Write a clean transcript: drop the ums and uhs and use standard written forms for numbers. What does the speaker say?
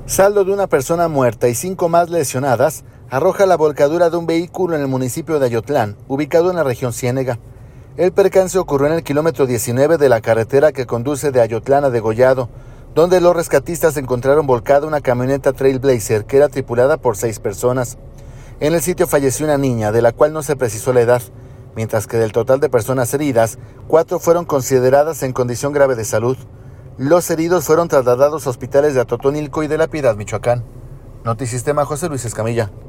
Saldo de una persona muerta y 5 más lesionadas arroja la volcadura de un vehículo en el municipio de Ayotlán, ubicado en la región Ciénega. El percance ocurrió en el kilómetro 19 de la carretera que conduce de Ayotlán a Degollado, donde los rescatistas encontraron volcada una camioneta Trailblazer que era tripulada por 6 personas. En el sitio falleció una niña, de la cual no se precisó la edad, mientras que del total de personas heridas, 4 fueron consideradas en condición grave de salud. Los heridos fueron trasladados a hospitales de Atotonilco y de La Piedad, Michoacán. Notisistema, José Luis Escamilla.